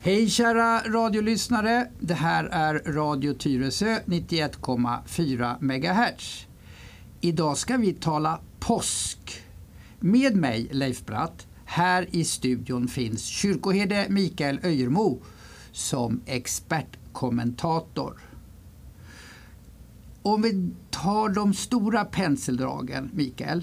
Hej kära radiolyssnare, det här är Radio Tyresö 91,4 MHz. Idag ska vi tala påsk. Med mig Leif Bratt, här i studion finns kyrkoherde Mikael Öjermo som expertkommentator. Om vi tar de stora penseldragen, Mikael.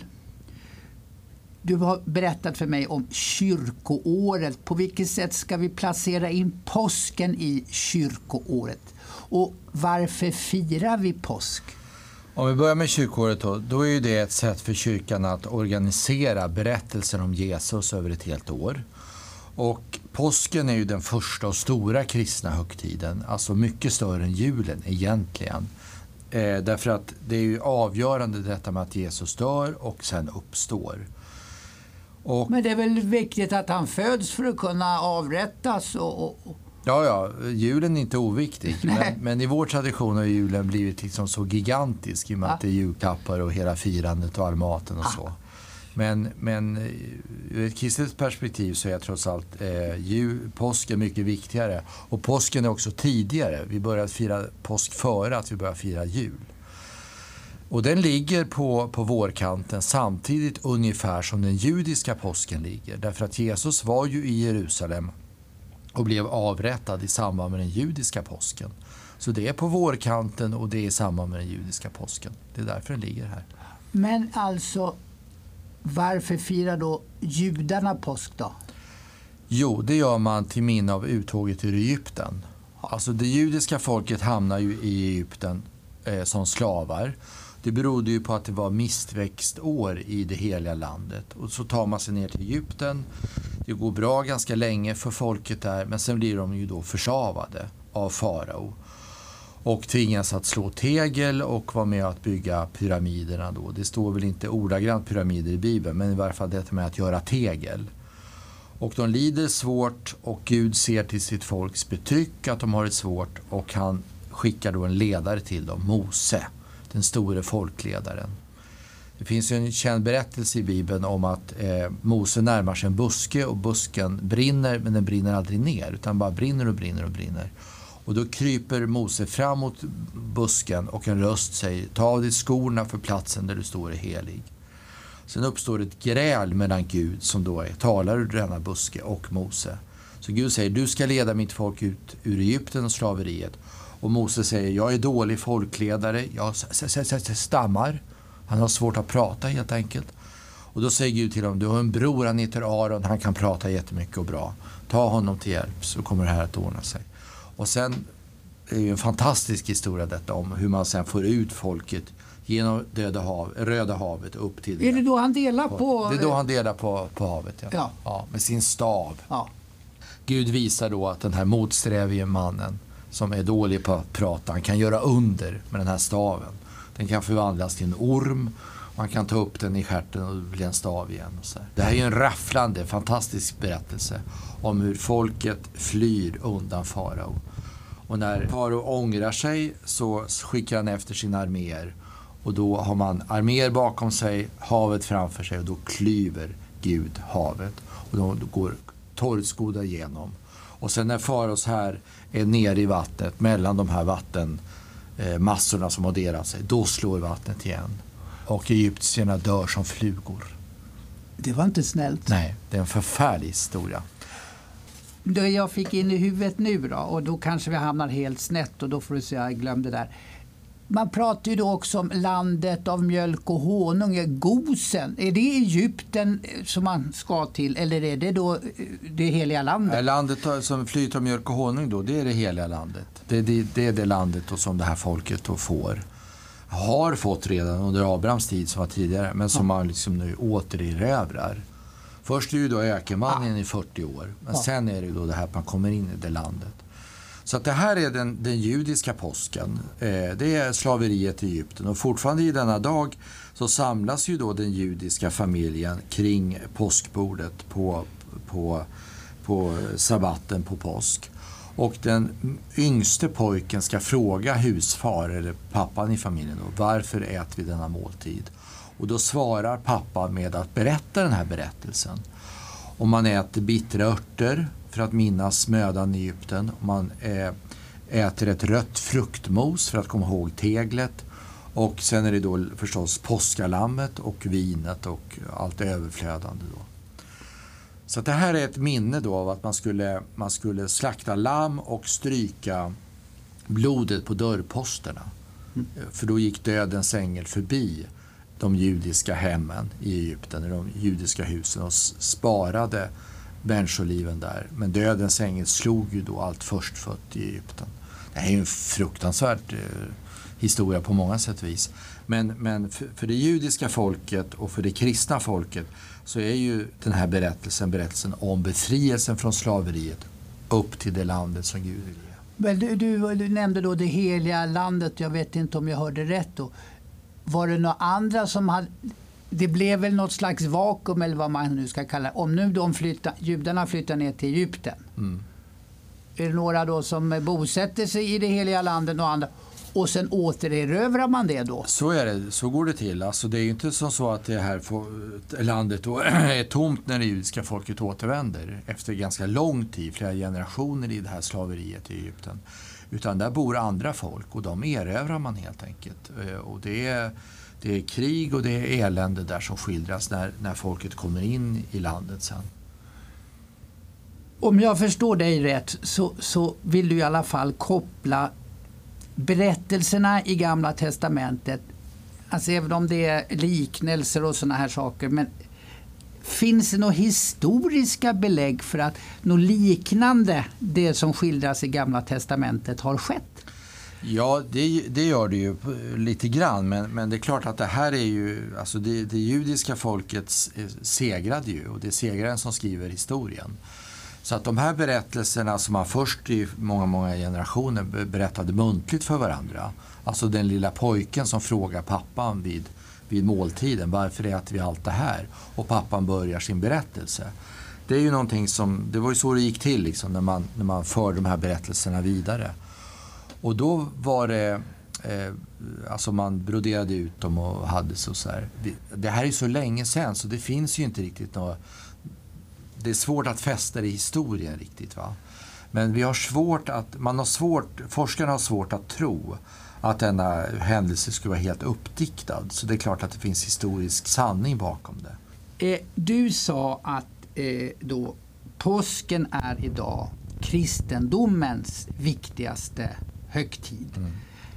Du har berättat för mig om kyrkoåret. På vilket sätt ska vi placera in påsken i kyrkoåret? Och varför firar vi påsk? Om vi börjar med kyrkoåret då är ju det ett sätt för kyrkan att organisera berättelsen om Jesus över ett helt år. Och påsken är ju den första och stora kristna högtiden, alltså mycket större än julen egentligen. Därför att det är ju avgörande detta med att Jesus dör och sen uppstår. Men det är väl viktigt att han föds för att kunna avrättas? Ja, julen är inte oviktig. Men i vår tradition har julen blivit liksom så gigantisk i och med att det är julklappar och hela firandet och all maten och så. Men ur ett kristet perspektiv så är trots allt påsk är mycket viktigare. Och påsken är också tidigare. Vi började fira påsk före att vi började fira jul. Och den ligger på vårkanten samtidigt ungefär som den judiska påsken ligger. Därför att Jesus var ju i Jerusalem och blev avrättad i samband med den judiska påsken. Så det är på vårkanten och det är i samband med den judiska påsken. Det är därför den ligger här. Men alltså, varför firar då judarna påsk då? Jo, det gör man till minne av uttåget ur Egypten. Alltså det judiska folket hamnar ju i Egypten som slavar. Det berodde ju på att det var mistväxtår i det heliga landet. Och så tar man sig ner till Egypten. Det går bra ganska länge för folket där. Men sen blir de ju då förslavade av farao. Och tvingas att slå tegel och vara med att bygga pyramiderna då. Det står väl inte ordagrant pyramider i Bibeln. Men i varje fall detta med att göra tegel. Och de lider svårt och Gud ser till sitt folks betryck att de har det svårt. Och han skickar då en ledare till dem, Mose. Den store folkledaren. Det finns ju en känd berättelse i Bibeln om att Mose närmar sig en buske och busken brinner, men den brinner aldrig ner utan bara brinner och brinner och brinner. Och då kryper Mose fram mot busken och en röst säger: ta av dig skorna för platsen där du står är helig. Sen uppstår ett gräl mellan Gud som då talar ur denna buske och Mose. Så Gud säger: du ska leda mitt folk ut ur Egypten och slaveriet. Och Mose säger: jag är dålig folkledare, jag stammar. Han har svårt att prata helt enkelt. Och då säger Gud till honom: du har en bror, han heter Aron, han kan prata jättemycket och bra. Ta honom till hjälp så kommer det här att ordna sig. Och sen är det en fantastisk historia detta om hur man sen får ut folket genom Röda havet upp till det. Är det då han delar på? Det är då han delar på havet, ja, med sin stav. Ja. Gud visar då att den här motsträvige mannen som är dålig på att prata, han kan göra under med den här staven. Den kan förvandlas till en orm, man kan ta upp den i stjärten och bli en stav igen. Och så. Det här är en rafflande, fantastisk berättelse om hur folket flyr undan farao. Och när farao ångrar sig så skickar han efter sina arméer. Och då har man arméer bakom sig, havet framför sig och då klyver Gud havet. Och då går torrskodar igenom. Och sen när faraos här är nere i vattnet, mellan de här vattenmassorna som har delat sig, då slår vattnet igen. Och egyptierna dör som flugor. Det var inte snällt. Nej, det är en förfärlig historia. Det jag fick in i huvudet nu då, och då kanske vi hamnar helt snett och då får du säga jag glömde det där. Man pratar ju då också om landet av mjölk och honung, Gosen. Är det Egypten som man ska till eller är det då det heliga landet? Landet som flyter av mjölk och honung då, det är det heliga landet. Det är det landet då som det här folket då får. Har fått redan under Abrahams tid som var tidigare, men som man liksom nu återerövrar. Först är ju då ökenvandringen i 40 år, men sen är det då det här att man kommer in i det landet. Så att det här är den judiska påsken. Det är slaveriet i Egypten. Och fortfarande i denna dag så samlas ju då den judiska familjen kring påskbordet på sabbaten på påsk. Och den yngste pojken ska fråga husfar eller pappan i familjen då, varför äter vi denna måltid? Och då svarar pappa med att berätta den här berättelsen. Och man äter bittra örter för att minnas mödan i Egypten. Man äter ett rött fruktmos för att komma ihåg teglet. Och sen är det då förstås påskalammet och vinet och allt överflödande då. Så det här är ett minne då av att man skulle slakta lamm och stryka blodet på dörrposterna. För då gick dödens ängel förbi de judiska hemmen i Egypten, de judiska husen, och sparade människoliven där. Men dödens ängel slog ju då allt förstfött i Egypten. Det här är ju en fruktansvärd historia på många sätt och vis. Men för det judiska folket och för det kristna folket så är ju den här berättelsen om befrielsen från slaveriet upp till det landet som Gud vill ge. Men du nämnde då det heliga landet. Jag vet inte om jag hörde rätt då. Var det några andra som hade... Det blev väl något slags vakuum eller vad man nu ska kalla det. Om nu judarna flyttar ner till Egypten. Mm. Är det några då som bosätter sig i det heliga landet och andra? Och sen återerövrar man det då? Så är det, så går det till. Alltså det är ju inte som så att det här landet då är tomt när det judiska folket återvänder efter ganska lång tid, flera generationer i det här slaveriet i Egypten. Utan där bor andra folk och de erövrar man helt enkelt. Och det är krig och det är elände där som skildras när folket kommer in i landet sen. Om jag förstår dig rätt så vill du i alla fall koppla berättelserna i Gamla testamentet, alltså även om det är liknelser och såna här saker, men finns det några historiska belägg för att något liknande det som skildras i Gamla testamentet har skett? Ja, det gör det ju lite grann, men det är klart att det här är ju, alltså det judiska folket segrade ju, och det är segraren som skriver historien. Så att de här berättelserna som man först i många generationer berättade muntligt för varandra, alltså den lilla pojken som frågar pappan vid måltiden, varför äter vi allt det här? Och pappan börjar sin berättelse. Det är ju någonting det var ju så det gick till liksom, när man för de här berättelserna vidare. Och då var det, alltså man broderade ut dem och hade så här. Det här är så länge sedan så det finns ju inte riktigt något. Det är svårt att fästa det i historien riktigt, va? Men forskarna har svårt att tro att denna händelse skulle vara helt uppdiktad. Så det är klart att det finns historisk sanning bakom det. Du sa att då påsken är idag kristendomens viktigaste högtid. Mm.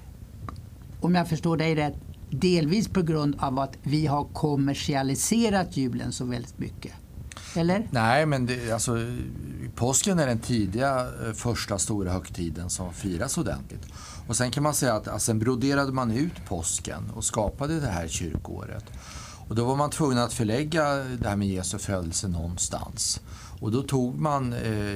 Om jag förstår dig rätt, delvis på grund av att vi har kommersialiserat julen så väldigt mycket. Eller? Nej, men påsken är den tidiga första stora högtiden som firas ordentligt. Och sen kan man säga att sen broderade man ut påsken och skapade det här kyrkåret. Och då var man tvungen att förlägga det här med Jesu födelse någonstans. Och då tog man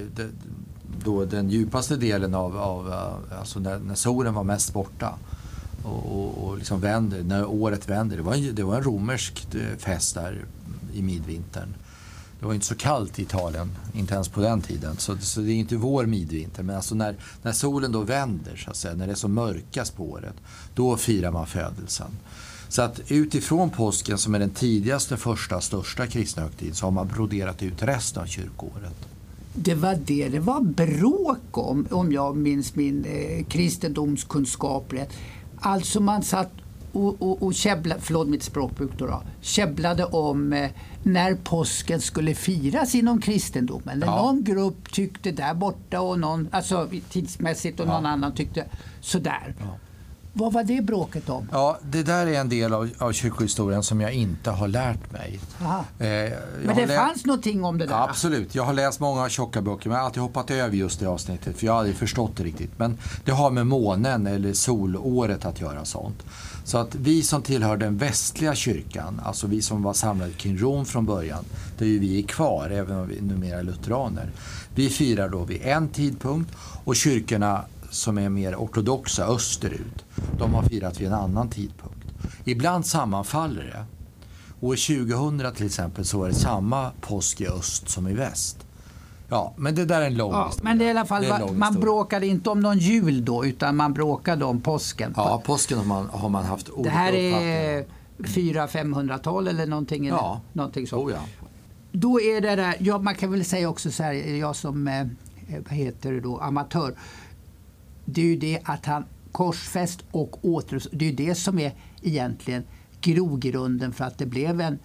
då den djupaste delen alltså när solen var mest borta och liksom vänder, när året vänder. Det var en romersk fest där i midvintern. Det var inte så kallt i Italien, inte ens på den tiden. Så det är inte vår midvinter. Men alltså när solen då vänder, så att säga, när det är så mörkast på året, då firar man födelsen. Så att utifrån påsken, som är den tidigaste, första, största kristna högtid, så har man broderat ut resten av kyrkåret. Det var bråk om jag minns min kristendomskunskap rätt. Alltså man satt och käbblade, förlåt mitt språkbruk då, käbblade om när påsken skulle firas inom kristendomen. Ja. Någon grupp tyckte där borta och någon, alltså tidsmässigt, och någon annan tyckte sådär. Ja. Vad var det bråket om? Ja, det där är en del av kyrkohistorien som jag inte har lärt mig. Men det fanns någonting om det där? Ja, absolut. Jag har läst många tjocka böcker, men jag har alltid hoppat över just det avsnittet, för jag har aldrig förstått det riktigt. Men det har med månen eller solåret att göra sånt. Så att vi som tillhör den västliga kyrkan, alltså vi som var samlade kring Rom från början, där ju vi är kvar, även om vi numera är lutheraner. Vi firar då vid en tidpunkt, och kyrkorna som är mer ortodoxa österut, de har firat vid en annan tidpunkt. Ibland sammanfaller det. År 2000 till exempel så var det samma påsk i öst som i väst. Ja, men det där är en lång historia. Men det är i alla fall, man bråkade inte om någon jul då, utan man bråkade om påsken. Ja, påsken har man haft olika uppfattningar. Det här är 400-500-tal eller någonting, ja. Någonting så. Ja. då är det där, ja, man kan väl säga också så här, jag som amatör, det är ju det att han korsfäst och det är ju det som är egentligen grogrunden för att det blev en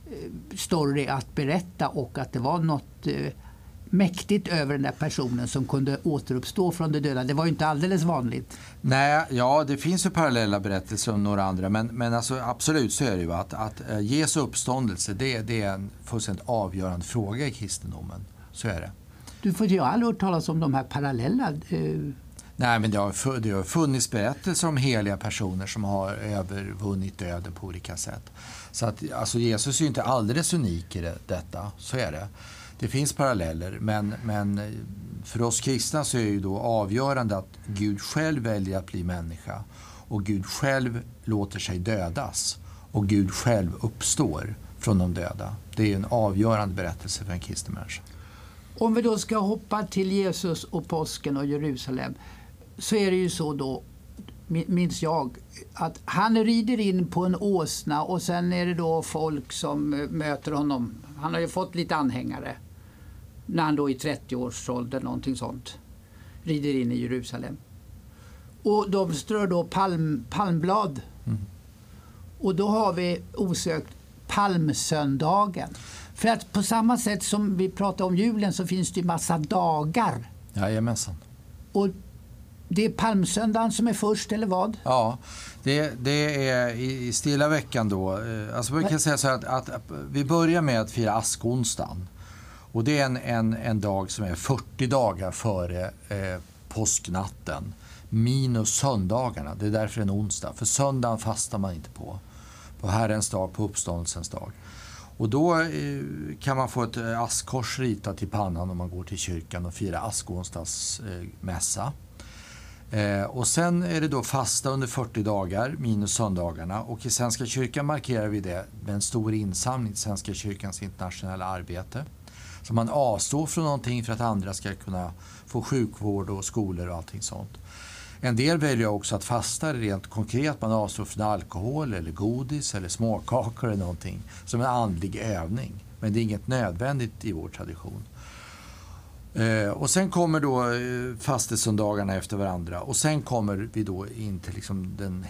story att berätta och att det var något mäktigt över den där personen som kunde återuppstå från det döda. Det var ju inte alldeles vanligt. Nej, ja, det finns ju parallella berättelser om några andra, men alltså, absolut så är det ju att Jesu uppståndelse, det är en fullständigt avgörande fråga i kristendomen. Så är det. Jag har aldrig hört talas om de här parallella... Nej, men det har funnits berättelser om heliga personer som har övervunnit döden på olika sätt. Så att, alltså, Jesus är ju inte alldeles unik i detta, så är det. Det finns paralleller, men för oss kristna så är det ju då avgörande att Gud själv väljer att bli människa och Gud själv låter sig dödas och Gud själv uppstår från de döda. Det är en avgörande berättelse för en kristen människa. Om vi då ska hoppa till Jesus och påsken och Jerusalem, så är det ju så då, minns jag, att han rider in på en åsna och sen är det då folk som möter honom. Han har ju fått lite anhängare när han då i 30-årsåldern, någonting sånt, rider in i Jerusalem. Och de strör då palmblad. Mm. Och då har vi osökt palmsöndagen. För att på samma sätt som vi pratar om julen så finns det ju massa dagar. Jajamensan. Och det är palmsöndagen som är först, eller vad? Ja, det är i stilla veckan då. Alltså man kan säga så här att vi börjar med att fira askonsdagen. Och det är en dag som är 40 dagar före påsknatten. Minus söndagarna. Det är därför en onsdag. För söndagen fastar man inte på. På Herrens dag, på uppståndelsens dag. Och då kan man få ett askkors ritat i pannan om man går till kyrkan och firar askonsdagsmässa. Och sen är det då fasta under 40 dagar minus söndagarna, och i Svenska kyrkan markerar vi det med en stor insamling till Svenska kyrkans internationella arbete. Så man avstår från någonting för att andra ska kunna få sjukvård och skolor och allting sånt. En del väljer också att fasta rent konkret, man avstår från alkohol eller godis eller småkakor eller någonting som en andlig övning. Men det är inget nödvändigt i vår tradition. Och sen kommer då fastesöndagarna efter varandra, och sen kommer vi då in till liksom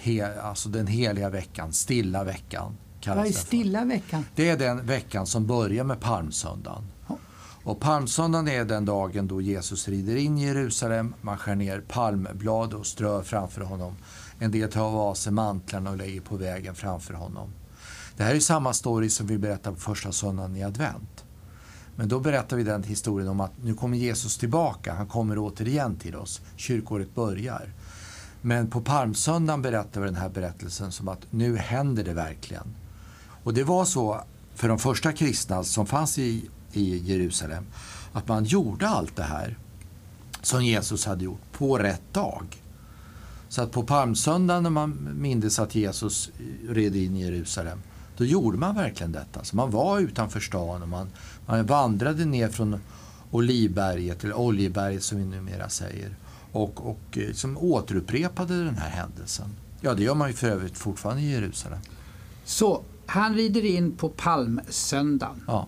den heliga veckan, stilla veckan. Vad är stilla veckan? Det är den veckan som börjar med palmsöndagen. Och palmsöndagen är den dagen då Jesus rider in i Jerusalem, man skär ner palmblad och strör framför honom. En del tar av sig mantlarna och lägger på vägen framför honom. Det här är samma story som vi berättar på första söndagen i advent. Men då berättar vi den historien om att nu kommer Jesus tillbaka, han kommer återigen till oss, kyrkåret börjar. Men på palmsöndagen berättar vi den här berättelsen som att nu händer det verkligen. Och det var så för de första kristna som fanns i Jerusalem, att man gjorde allt det här som Jesus hade gjort på rätt dag. Så att på palmsöndagen, när man mindes att Jesus red in i Jerusalem, då gjorde man verkligen detta. Så man var utanför stan och man vandrade ner från Olivberget, eller Oljeberget som vi numera säger, och som återupprepade den här händelsen. Ja, det gör man ju för övrigt fortfarande i Jerusalem. Så han rider in på palmsöndagen. Ja.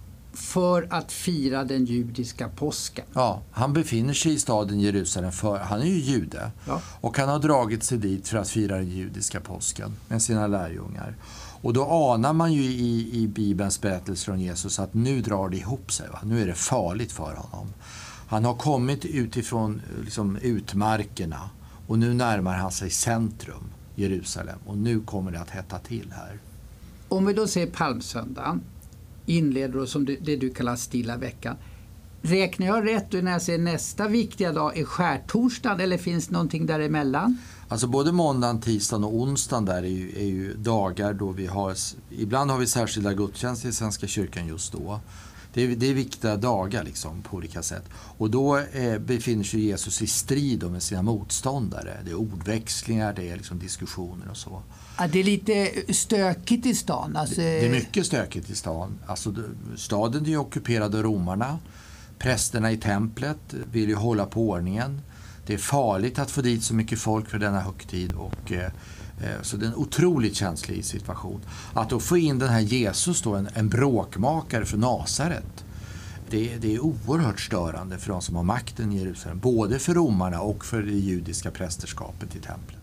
För att fira den judiska påsken. Ja, han befinner sig i staden Jerusalem, för han är ju jude. Ja. Och han har dragit sig dit för att fira den judiska påsken med sina lärjungar. Och då anar man ju i Bibelns berättelse från Jesus att nu drar det ihop sig. Va? Nu är det farligt för honom. Han har kommit utifrån liksom, utmarkerna, och nu närmar han sig centrum, Jerusalem. Och nu kommer det att hetta till här. Om vi då ser palmsöndagen, inleder som det du kallar stilla veckan. Räknar jag rätt när jag ser nästa viktiga dag är skärtorsdagen, eller finns någonting däremellan? Alltså både måndagen, tisdagen och onsdagen där är ju dagar då vi har, ibland har vi särskilda gudstjänster i Svenska kyrkan just då. Det är viktiga dagar liksom på olika sätt. Och då befinner sig Jesus i strid med sina motståndare. Det är ordväxlingar, det är liksom diskussioner och så. Ja, det är lite stökigt i stan. Alltså... Det är mycket stökigt i stan. Alltså, staden är ju ockuperad av romarna. Prästerna i templet vill ju hålla på ordningen. Det är farligt att få dit så mycket folk för denna högtid, och Så det är en otroligt känslig situation. Att då få in den här Jesus då, en bråkmakare från Nasaret, det är oerhört störande för de som har makten i Jerusalem. Både för romarna och för det judiska prästerskapet i templet.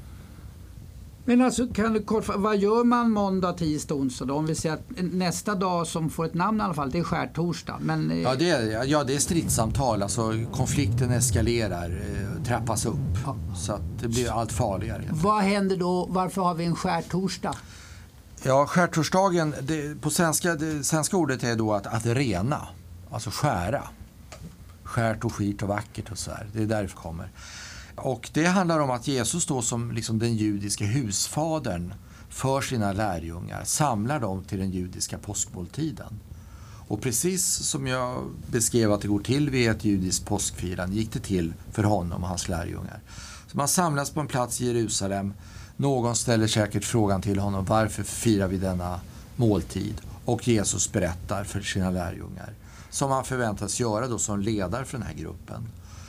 Men alltså, kan du kort, vad gör man måndag, tisdag, onsdag då? Om vi säger att nästa dag som får ett namn i alla fall, det är skärtorsdag. Men, ja, det är stridssamtal. Alltså, konflikten eskalerar, trappas upp. Ja. Så att det blir allt farligare. Vad händer då? Varför har vi en skärtorsdag? Ja, skärtorsdagen, på det svenska ordet är då att rena. Alltså skära. Skärt och skit och vackert och så här. Det är därför kommer. Och det handlar om att Jesus då som liksom den judiska husfadern för sina lärjungar samlar dem till den judiska påskmåltiden. Och precis som jag beskrev att det går till vid ett judiskt påskfirande gick det till för honom och hans lärjungar. Så man samlas på en plats i Jerusalem. Någon ställer säkert frågan till honom: varför firar vi denna måltid? Och Jesus berättar för sina lärjungar, som han förväntas göra då som ledare för den här gruppen.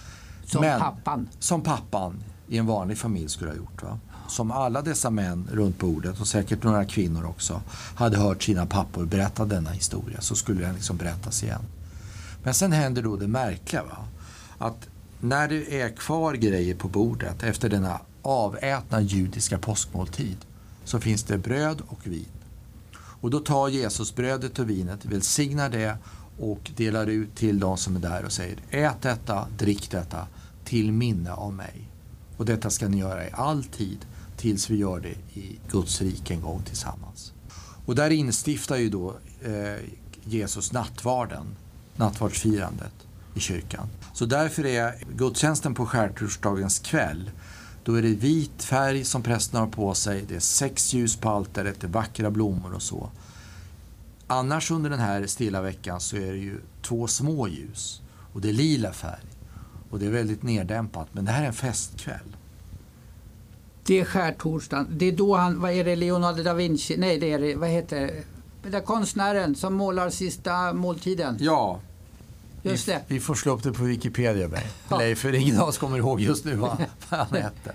Som pappan i en vanlig familj skulle ha gjort. Va? Som alla dessa män runt bordet, och säkert några kvinnor också, hade hört sina pappor berätta denna historia, så skulle den liksom berättas igen. Men sen händer då det märkliga, va? Att när det är kvar grejer på bordet efter denna avätna judiska påskmåltid, så finns det bröd och vin. Och då tar Jesus brödet och vinet, välsignar det och delar ut till de som är där och säger: ät detta, drick detta till minne av mig. Och detta ska ni göra i all tid tills vi gör det i Guds rike en gång tillsammans. Och där instiftar ju då Jesus nattvardsfirandet i kyrkan. Så därför är gudstjänsten på skärtorsdagens kväll, då är det vit färg som prästen har på sig, det är 6 ljus på altaret, det är vackra blommor och så. Annars under den här stilla veckan så är det ju 2 små ljus och det är lila färg och det är väldigt neddämpat, men det här är en festkväll. Det är skärtorsdagen. Det är då vad är det, Leonardo da Vinci? Nej, det är det, vad heter det? Den där konstnären som målar sista måltiden. Ja. Just det. Vi får slå upp det på Wikipedia med. Ja. För ingen av oss kommer ihåg just nu vad han hette.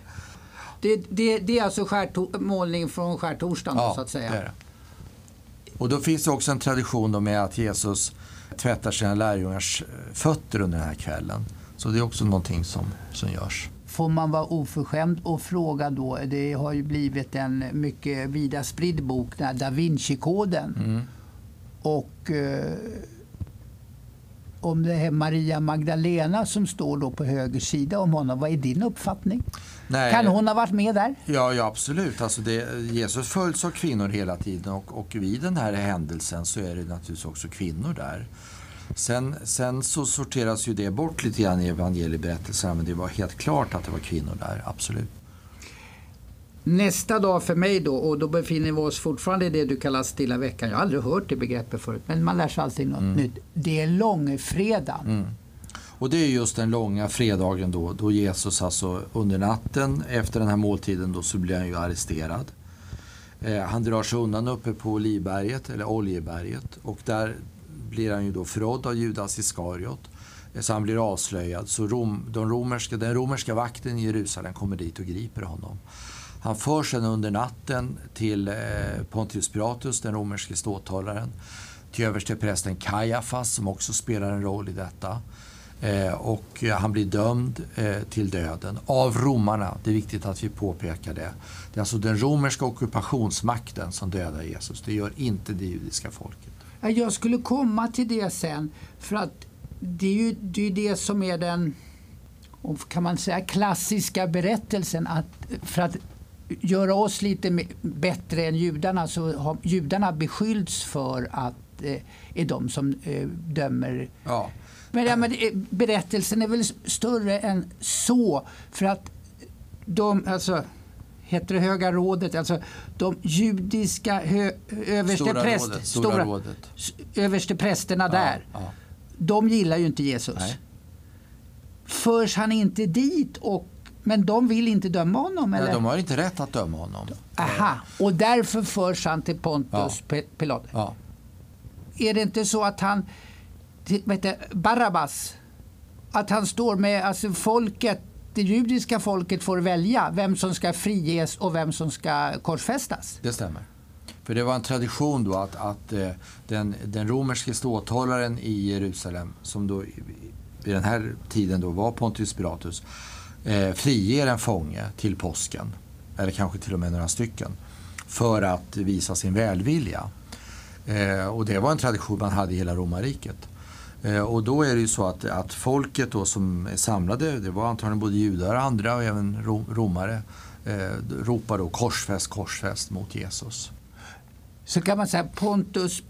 Det är alltså målning från skärtorsdagen, ja, så att säga. Det är det. Och då finns det också en tradition då med att Jesus tvättar sina lärjungars fötter under den här kvällen. Så det är också någonting som görs. Får man vara oförskämd och fråga då, det har ju blivit en mycket vida spridd bok, den här Da Vinci-koden. Mm. Och om det är Maria Magdalena som står då på höger sida om honom, vad är din uppfattning? Nej. Kan hon ha varit med där? Ja, absolut. Alltså Jesus följs av kvinnor hela tiden och vid den här händelsen så är det naturligtvis också kvinnor där. Sen så sorteras ju det bort lite grann i evangelieberättelsen, men det var helt klart att det var kvinnor där, absolut. Nästa dag för mig då, och då befinner vi oss fortfarande i det du kallar stilla veckan. Jag har aldrig hört det begreppet förut, men man lär sig alltid något nytt. Det är långfredagen. Mm. Och det är just den långa fredagen då Jesus alltså under natten efter den här måltiden då så blir han ju arresterad. Han drar sig undan uppe på Olivberget eller Oljeberget och där blir han ju då förrådd av Judas Iskariot. Så han blir avslöjad. Så den romerska vakten i Jerusalem kommer dit och griper honom. Han förs sedan under natten till Pontius Pilatus, den romerske ståthållaren, till översteprästen Kajafas som också spelar en roll i detta. Och han blir dömd till döden av romarna. Det är viktigt att vi påpekar det. Det är alltså den romerska ockupationsmakten som dödar Jesus. Det gör inte det judiska folket. Jag skulle komma till det sen, för att det är ju det som är den, kan man säga, klassiska berättelsen, att för att göra oss lite bättre än judarna så har judarna beskyllts för att är de som dömer. Ja. Men berättelsen är väl större än så, för att alltså heter det Höga rådet, alltså de judiska översteprästerna där, de gillar ju inte Jesus. Nej. Förs han inte dit, men de vill inte döma honom? Eller? Nej, de har inte rätt att döma honom. Aha, och därför förs han till Pontius Pilatus. Ja. Är det inte så att han, Barabbas, att han står med alltså folket det judiska folket får välja vem som ska friges och vem som ska korsfästas. Det stämmer. För det var en tradition då att den romerske ståthållaren i Jerusalem, som då vid den här tiden då var Pontius Pilatus, friger en fånge till påsken, eller kanske till och med några stycken, för att visa sin välvilja. Och det var en tradition man hade i hela romarriket. Och då är det ju så att folket då som är samlade, det var antagligen både judar och andra och även romare, ropar då korsfäst mot Jesus. Så kan man säga Pontius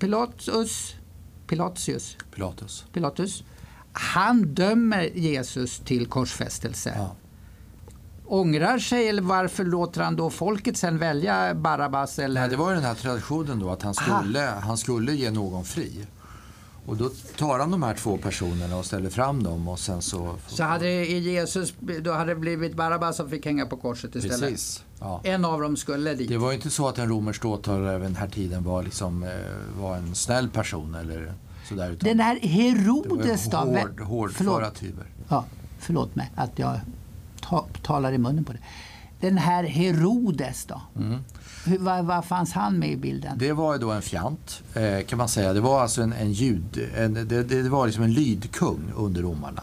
Pilatus, han dömer Jesus till korsfästelse. Ja. Ångrar sig, eller varför låter han då folket sen välja Barabbas? Eller? Nej, det var ju den här traditionen då att han skulle ge någon fri. Och då tar han de här två personerna och ställer fram dem och sen så... Så hade Jesus, då hade det blivit Barabbas som fick hänga på korset istället? Precis. Ja. En av dem skulle dit. Det var ju inte så att en romersk åtalare den här tiden var en snäll person eller sådär. Utan den här Herodes det var hårdföra typer. Ja, förlåt mig att jag talar i munnen på det. Den här Herodes då? Vad fanns han med i bilden? Det var då en fjant, kan man säga. Det var alltså det var liksom en lydkung under romarna.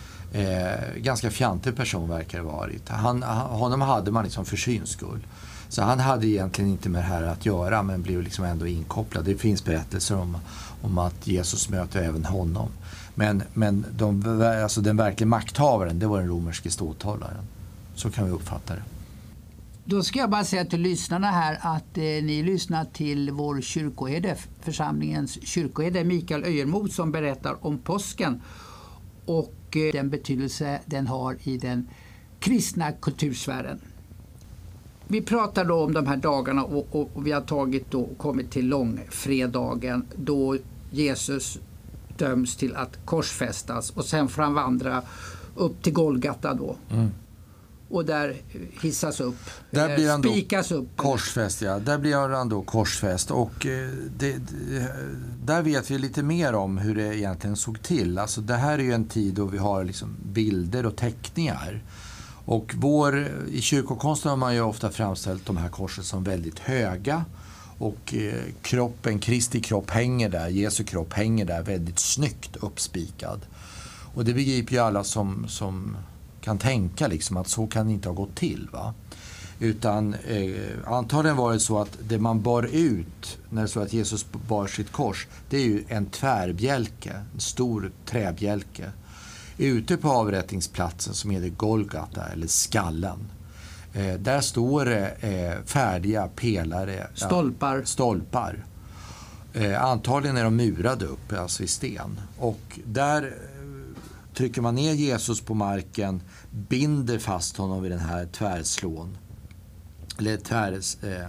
Ganska fjantig person verkar det varit. Honom hade man liksom för syns skull. Så han hade egentligen inte med det här att göra, men blev liksom ändå inkopplad. Det finns berättelser om att Jesus möter även honom. Men den verkliga makthavaren, det var den romerske ståthållaren. Så kan vi uppfatta det. Då ska jag bara säga till lyssnarna här att ni lyssnar till vår kyrkoherde, församlingens kyrkoherde Mikael Öjermod, som berättar om påsken och den betydelse den har i den kristna kultursfären. Vi pratar då om de här dagarna och vi har kommit till långfredagen då Jesus döms till att korsfästas och sen får han vandra upp till Golgata då. Och där hissas upp, där blir han spikas upp. Korsfäst, ja. Där blir han då korsfäst och där vet vi lite mer om hur det egentligen såg till. Alltså det här är ju en tid då vi har liksom bilder och teckningar. Och i kyrkokonsten har man ju ofta framställt de här korsen som väldigt höga. Och Kristi kropp hänger där, Jesu kropp hänger där väldigt snyggt uppspikad. Och det begriper ju alla som kan tänka liksom att så kan det inte ha gått till, va? Utan antagligen var det så att det man bar ut när det så att Jesus bar sitt kors, det är ju en tvärbjälke, en stor träbjälke. Ute på avrättningsplatsen som heter Golgata eller skallen. Där står det färdiga pelare, stolpar. Antagligen är de murade upp, alltså i sten. Och där trycker man ner Jesus på marken, binder fast honom vid den här tvärslån. Eller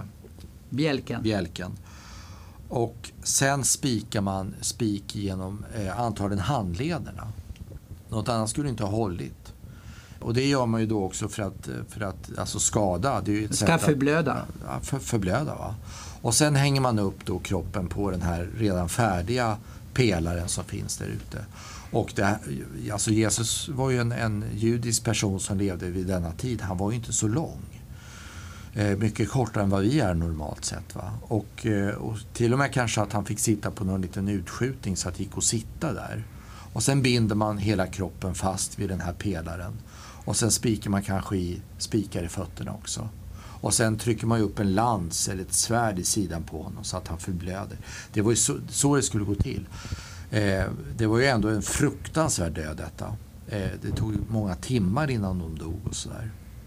bjälken. Och sen spikar man genom antagligen handlederna. Något annat skulle inte ha hållit. Och det gör man ju då också för att alltså skada. Det är ju ett ska förblöda. Förblöda, va? Och sen hänger man upp då kroppen på den här redan färdiga pelaren som finns där ute. Och alltså Jesus var ju en judisk person som levde vid denna tid. Han var ju inte så lång. Mycket kortare än vad vi är normalt sett, va? Och till och med kanske att han fick sitta på någon liten utskjutning så att det gick att sitta där. Och sen binder man hela kroppen fast vid den här pelaren. Och sen spikar man kanske spikar i fötterna också. Och sen trycker man upp en lans eller ett svärd i sidan på honom så att han förblöder. Det var ju så det skulle gå till. Det var ju ändå en fruktansvärd död detta. Det tog många timmar innan de dog och sådär.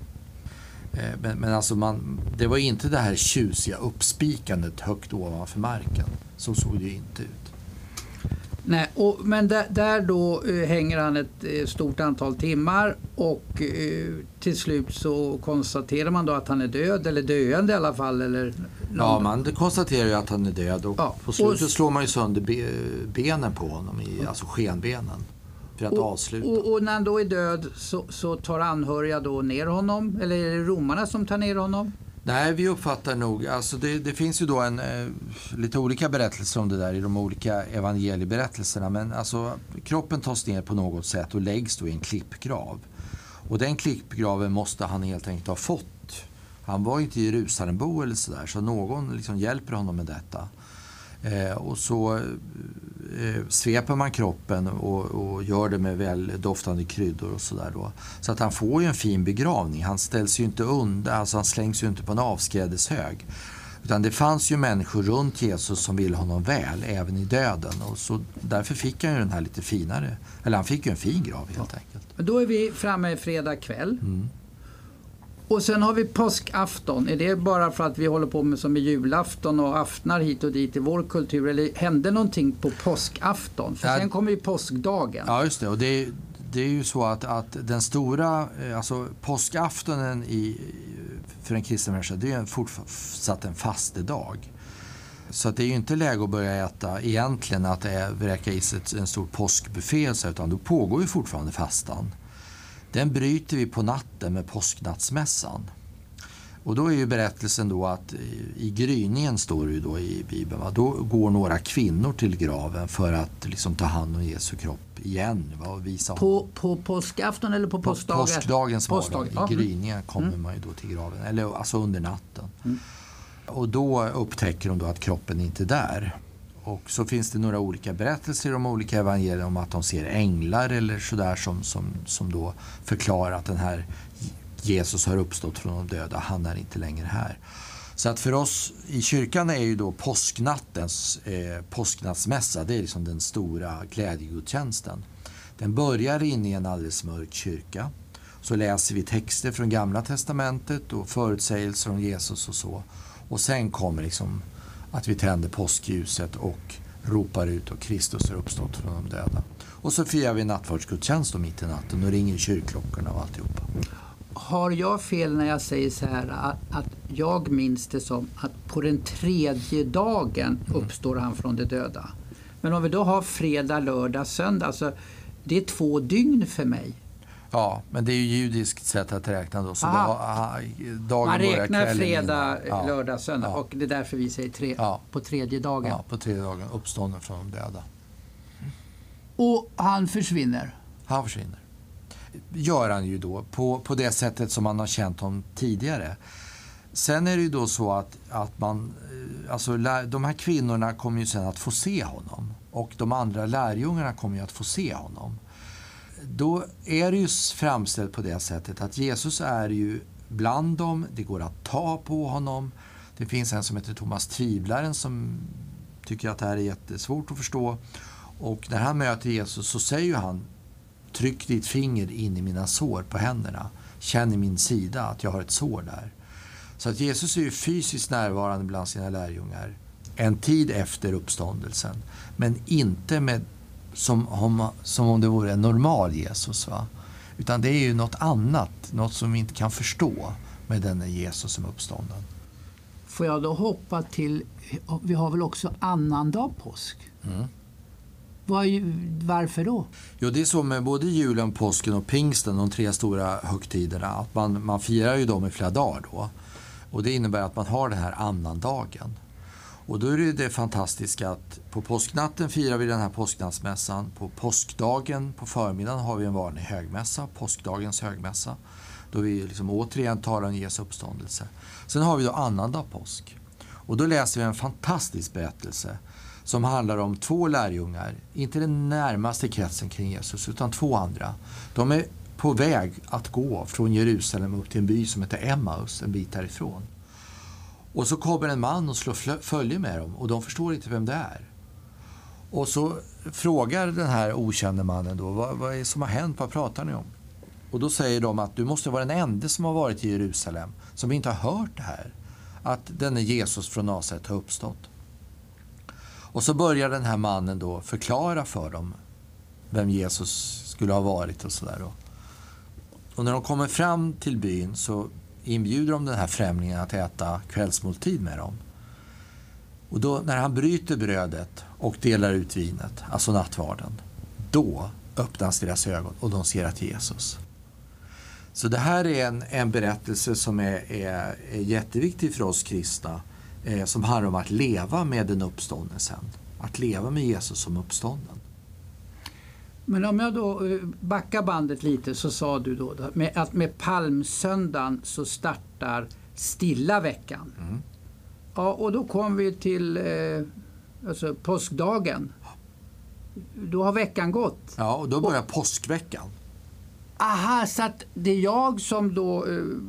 Men alltså det var inte det här tjusiga uppspikandet högt ovanför marken. Så såg det ju inte ut. Nej, men där då hänger han ett stort antal timmar och till slut så konstaterar man då att han är död eller döende i alla fall. Eller ja, man konstaterar ju att han är död och på slutet slår man ju sönder benen på honom, alltså skenbenen, för att avsluta. Och när han då är död så tar anhöriga då ner honom, eller är det romarna som tar ner honom? Nej, vi uppfattar nog, alltså det finns ju då lite olika berättelser om det där i de olika evangelieberättelserna, men alltså kroppen tas ner på något sätt och läggs då i en klippgrav. Och den klippgraven måste han helt enkelt ha fått. Han var inte i Jerusalem-bo eller sådär, så någon liksom hjälper honom med detta. Och så sveper man kroppen och gör det med väl doftande kryddor och sådär då. Så att han får ju en fin begravning. Han ställs ju inte under, alltså han slängs ju inte på en avskrädeshög. Utan det fanns ju människor runt Jesus som ville honom väl, även i döden. Och så därför fick han ju den här lite finare, eller han fick ju en fin grav helt enkelt. Men då är vi framme fredag kväll. Och sen har vi påskafton. Är det bara för att vi håller på med som i julafton och aftnar hit och dit i vår kultur? Eller hände någonting på påskafton? För sen kommer ju påskdagen. Ja, just det. Och det är ju så att den stora, alltså påskaftonen för en kristen människa, det är ju fortsatt en fastedag. Så att det är ju inte läge att börja äta egentligen att vräka i sig en stor påskbuffé, utan då pågår ju fortfarande fastan. Den bryter vi på natten med påsknattsmässan. Och då är ju berättelsen då att i gryningen står det ju då i Bibeln. Då går några kvinnor till graven för att liksom ta hand om Jesu kropp igen. Och visa på påskafton eller på påskdagen? Påskdagens morgon. I gryningen kommer man ju då till graven. Eller alltså under natten. Och då upptäcker de då att kroppen inte är där. Och så finns det några olika berättelser om olika evangelier om att de ser änglar eller sådär som då förklarar att den här Jesus har uppstått från de döda, han är inte längre här. Så att för oss i kyrkan är ju då påsknattsmässa, det är liksom den stora glädjegudstjänsten. Den börjar inne i en alldeles mörk kyrka. Så läser vi texter från Gamla testamentet och förutsägelser om Jesus och så. Och sen kommer liksom att vi tänder påskljuset och ropar ut och Kristus har uppstått från de döda. Och så firar vi nattvardsgudstjänst mitt i natten och ringer kyrkklockorna och alltihopa. Har jag fel när jag säger så här att jag minns det som att på den tredje dagen uppstår han från de döda? Men om vi då har fredag, lördag, söndag, alltså det är 2 dygn för mig. Ja, men det är ju judiskt sätt att räkna då. Så dagen man räknar fredag, innan. lördag, söndag och det är därför vi säger på tredje dagen. Ja, på tredje dagen uppstånden från de döda. Och han försvinner? Han försvinner. Gör han ju då på det sättet som man har känt honom tidigare. Sen är det ju då så att man, alltså de här kvinnorna kommer ju sen att få se honom och de andra lärjungarna kommer ju att få se honom. Då är det ju framställt på det sättet att Jesus är ju bland dem, det går att ta på honom. Det finns en som heter Thomas Tvivlaren som tycker att det här är jättesvårt att förstå. Och när han möter Jesus så säger ju han: tryck ditt finger in i mina sår på händerna. Känn i min sida att jag har ett sår där. Så att Jesus är ju fysiskt närvarande bland sina lärjungar en tid efter uppståndelsen. Men inte som om det vore en normal Jesus, va? Utan det är ju något annat, något som vi inte kan förstå med den Jesus som är uppstånden. Får jag då hoppa till, vi har väl också annandag påsk? Varför då? Jo, det är så med både julen, påsken och pingsten, de 3 stora högtiderna, att man firar ju dem i flera dagar då. Och det innebär att man har den här annandagen. Och då är det fantastiska att på påsknatten firar vi den här påsknattsmässan. På påskdagen på förmiddagen har vi en vanlig högmässa, påskdagens högmässa. Då vi liksom återigen talar om Jesu uppståndelse. Sen har vi då annandag påsk. Och då läser vi en fantastisk berättelse som handlar om 2 lärjungar, inte den närmaste kretsen kring Jesus utan 2 andra. De är på väg att gå från Jerusalem upp till en by som heter Emmaus, en bit därifrån. Och så kommer en man och slår följe med dem och de förstår inte vem det är. Och så frågar den här okände mannen då, vad är det som har hänt, vad pratar ni om? Och då säger de att du måste vara den enda som har varit i Jerusalem som inte har hört det här. Att denne Jesus från Nasaret har uppstått. Och så börjar den här mannen då förklara för dem vem Jesus skulle ha varit och sådär då. Och när de kommer fram till byn så inbjuder de den här främlingen att äta kvällsmåltid med dem. Och då när han bryter brödet och delar ut vinet, alltså nattvarden, då öppnas deras ögon och de ser att Jesus. Så det här är en berättelse som är jätteviktig för oss kristna, som handlar om att leva med den uppståndelsen. Att leva med Jesus som uppstånden. Men om jag då backar bandet lite så sa du då att med palmsöndagen så startar stilla veckan. Mm. Ja, och då kom vi till alltså påskdagen. Då har veckan gått. Ja, och då börjar påskveckan. Aha, så att det är jag som då,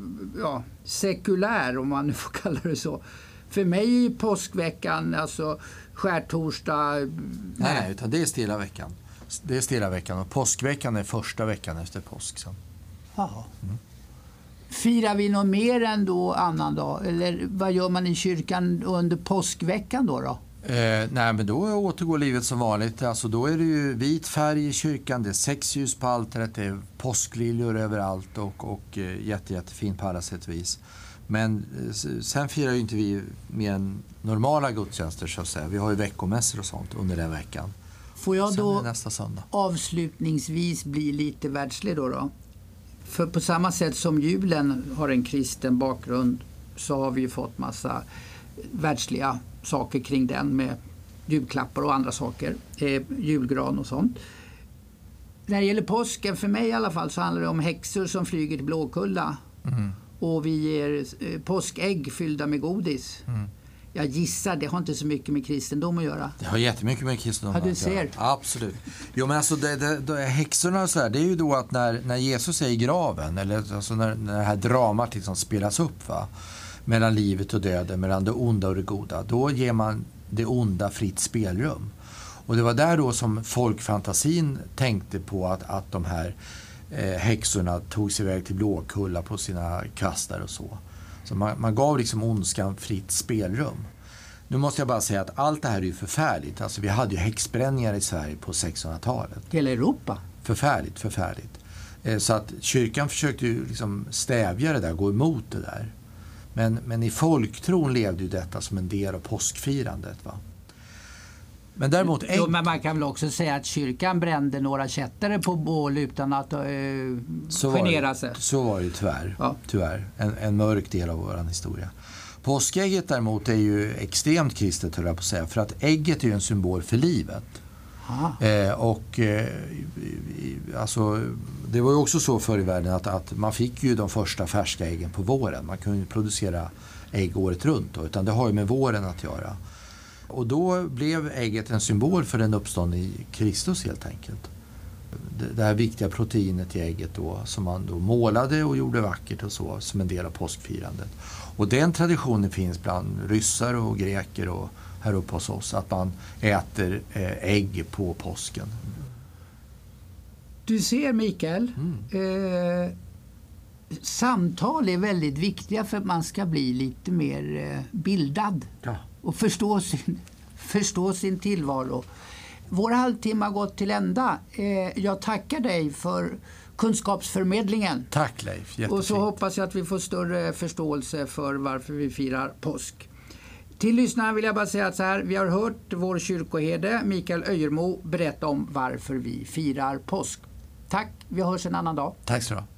sekulär om man nu får kalla det så. För mig är påskveckan, alltså skärtorsdag. Nej, utan det är stilla veckan. Det är stilla veckan och påskveckan är första veckan efter påsk. Så. Jaha. Mm. Firar vi något mer än då annan dag? Eller vad gör man i kyrkan under påskveckan då? Nej, men då återgår livet som vanligt. Alltså, då är det ju vit färg i kyrkan, det är 6 ljus på altaret, det är påskliljor överallt och jättefint på alla sätt och vis. Men sen firar ju inte vi mer än normala gudstjänster så att säga. Vi har ju veckomässor och sånt under den veckan. Får jag då nästa söndag avslutningsvis bli lite världslig då? För på samma sätt som julen har en kristen bakgrund så har vi ju fått massa världsliga saker kring den med julklappar och andra saker, julgran och sånt. När det gäller påsken, för mig i alla fall, så handlar det om häxor som flyger till Blåkulla. Mm. Och vi ger påskägg fyllda med godis. Mm. Jag gissar, det har inte så mycket med kristendom att göra. Det har jättemycket med kristendom att göra. Ser. Absolut. Jo, men alltså häxorna och så här, det är ju då att när Jesus är i graven, eller alltså när det här dramat liksom spelas upp, va? Mellan livet och döden, mellan det onda och det goda, då ger man det onda fritt spelrum. Och det var där då som folkfantasin tänkte på att de här häxorna tog sig iväg till Blåkulla på sina kastar och så. Så man gav liksom ondskan fritt spelrum. Nu måste jag bara säga att allt det här är ju förfärligt. Alltså vi hade ju häxbränningar i Sverige på 1600-talet. Hela Europa? Förfärligt. Så att kyrkan försökte ju liksom stävja det där, gå emot det där. Men i folktron levde ju detta som en del av påskfirandet, va? Men däremot men man kan väl också säga att kyrkan brände några kättare på bål utan att genera sig. Så var det tyvärr. Ja. Tyvärr. En mörk del av vår historia. Påskägget däremot är ju extremt kristet, höll jag på att säga. För att ägget är ju en symbol för livet. Alltså, det var ju också så förr i världen att man fick ju de första färska äggen på våren. Man kunde ju producera ägg året runt då, utan det har ju med våren att göra. Och då blev ägget en symbol för den uppståndne i Kristus helt enkelt. Det här viktiga proteinet i ägget då, som man då målade och gjorde vackert och så, som en del av påskfirandet. Och den traditionen finns bland ryssar och greker och här uppe hos oss, att man äter ägg på påsken. Du ser, Mikael, samtal är väldigt viktiga för att man ska bli lite mer bildad och förstå sin tillvaro. Vår halvtimme har gått till ända. Jag tackar dig för kunskapsförmedlingen. Tack Leif, jättefint. Och så hoppas jag att vi får större förståelse för varför vi firar påsk. Till lyssnarna vill jag bara säga att så här, vi har hört vår kyrkoherde Mikael Öjermo berätta om varför vi firar påsk. Tack, vi hörs en annan dag. Tack så du ha.